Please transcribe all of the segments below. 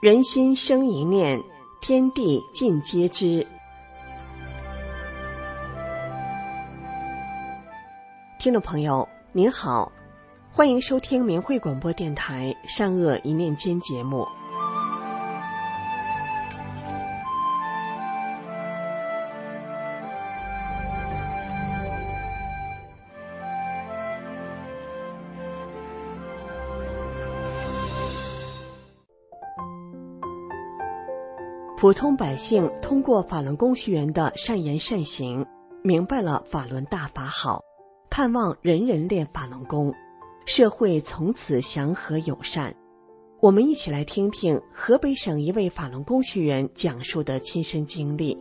人心生一念，天地尽皆知。听众朋友您好，欢迎收听明慧广播电台善恶一念间节目。普通百姓通过法轮功学员的善言善行，明白了法轮大法好，盼望人人练法轮功，社会从此祥和友善。我们一起来听听河北省一位法轮功学员讲述的亲身经历。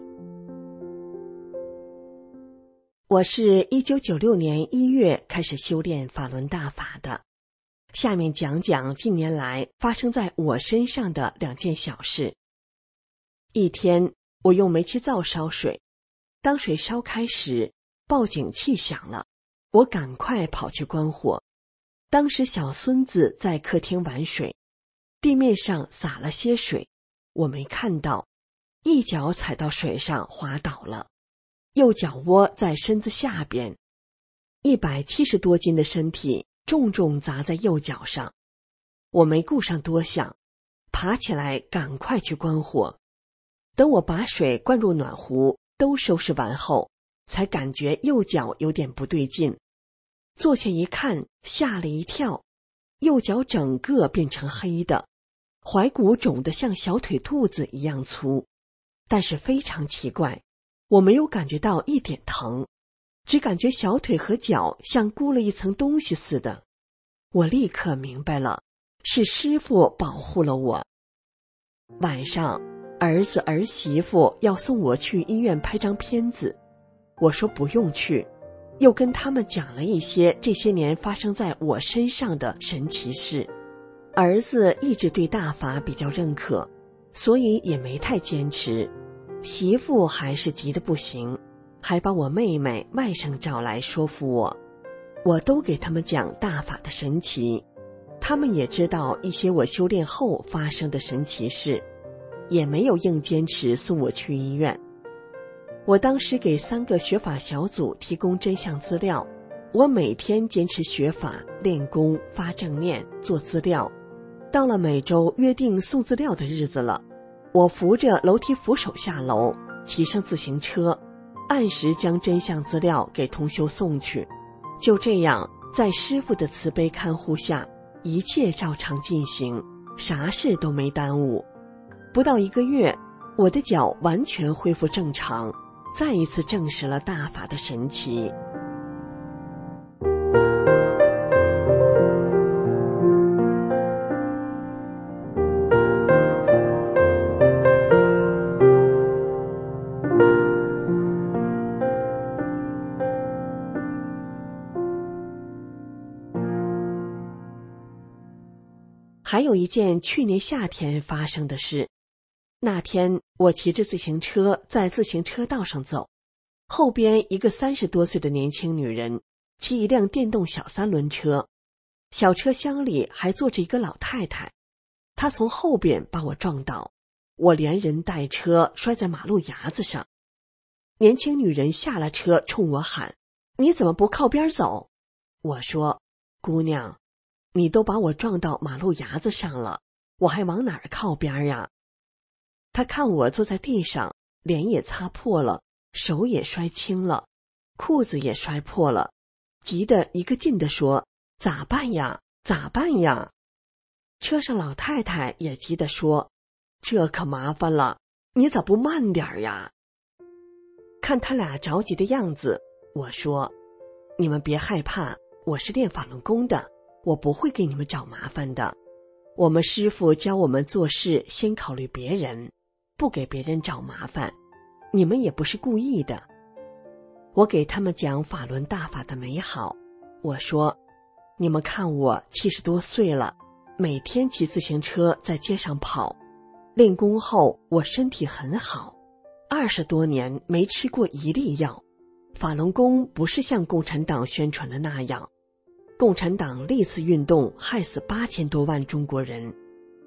我是1996年1月开始修炼法轮大法的，下面讲讲近年来发生在我身上的2件小事。一天，我用煤气灶烧水，当水烧开时，报警器响了，我赶快跑去关火。当时小孙子在客厅玩水，地面上洒了些水，我没看到，一脚踩到水上滑倒了，右脚窝在身子下边，170多斤的身体重重砸在右脚上。我没顾上多想，爬起来赶快去关火。等我把水灌入暖壶都收拾完后，才感觉右脚有点不对劲，坐下一看，吓了一跳，右脚整个变成黑的，踝骨肿得像小腿肚子一样粗，但是非常奇怪，我没有感觉到一点疼，只感觉小腿和脚像箍了一层东西似的。我立刻明白了，是师父保护了我。晚上儿子儿媳妇要送我去医院拍张片子，我说不用去，又跟他们讲了一些这些年发生在我身上的神奇事。儿子一直对大法比较认可，所以也没太坚持，媳妇还是急得不行，还把我妹妹外甥找来说服我。我都给他们讲大法的神奇，他们也知道一些我修炼后发生的神奇事，也没有硬坚持送我去医院。我当时给3个学法小组提供真相资料，我每天坚持学法、练功、发正念、做资料。到了每周约定送资料的日子了，我扶着楼梯扶手下楼，骑上自行车，按时将真相资料给同修送去。就这样，在师父的慈悲看护下，一切照常进行，啥事都没耽误。不到1个月，我的脚完全恢复正常，再一次证实了大法的神奇。还有一件去年夏天发生的事。那天我骑着自行车在自行车道上走，后边一个30多岁的年轻女人骑一辆电动小3轮车，小车厢里还坐着一个老太太，她从后边把我撞倒，我连人带车摔在马路牙子上。年轻女人下了车冲我喊：你怎么不靠边走？我说：姑娘，你都把我撞到马路牙子上了，我还往哪儿靠边呀？他看我坐在地上，脸也擦破了，手也摔青了，裤子也摔破了，急得一个劲地说：咋办呀？咋办呀？车上老太太也急地说：这可麻烦了，你咋不慢点呀？看他俩着急的样子，我说：你们别害怕，我是练法轮功的，我不会给你们找麻烦的。我们师父教我们做事先考虑别人，不给别人找麻烦，你们也不是故意的。我给他们讲法轮大法的美好，我说：你们看我70多岁了，每天骑自行车在街上跑，练功后我身体很好，20多年没吃过一粒药。法轮功不是像共产党宣传的那样，共产党历次运动害死8000多万中国人，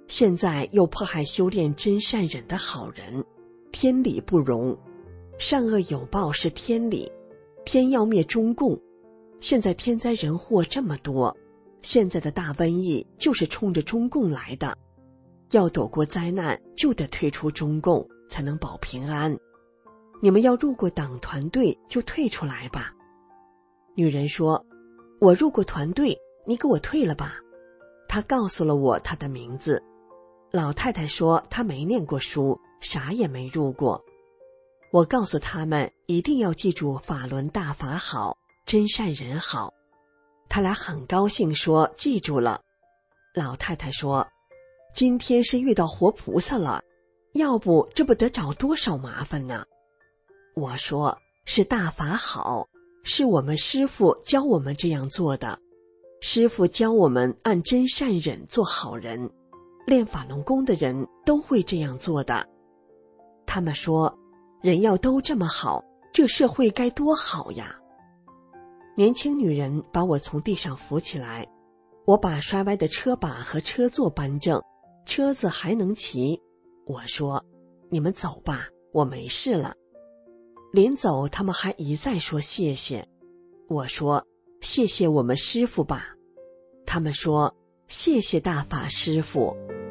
现在又迫害修炼真善忍的好人，天理不容。善恶有报是天理，天要灭中共。现在天灾人祸这么多，现在的大瘟疫就是冲着中共来的。要躲过灾难，就得退出中共，才能保平安。你们要入过党团队，就退出来吧。女人说，我入过团队，你给我退了吧。她告诉了我她的名字。老太太说她没念过书，啥也没入过。我告诉他们一定要记住法轮大法好，真善人好。他俩很高兴说记住了。老太太说，今天是遇到活菩萨了，要不这不得找多少麻烦呢。我说，是大法好，是我们师父教我们这样做的。师父教我们按真善忍做好人，练法轮功的人都会这样做的。他们说，人要都这么好，这社会该多好呀。年轻女人把我从地上扶起来，我把摔歪的车把和车座搬正，车子还能骑。我说，你们走吧，我没事了。临走他们还一再说谢谢。我说，谢谢我们师父吧。他们说，谢谢大法师父。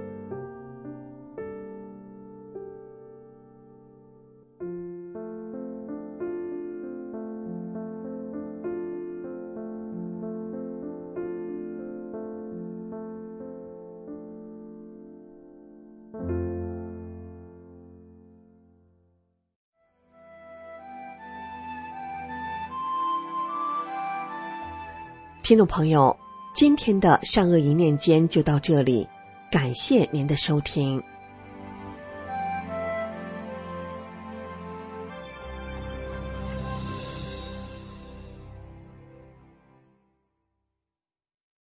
听众朋友，今天的善恶一念间就到这里，感谢您的收听。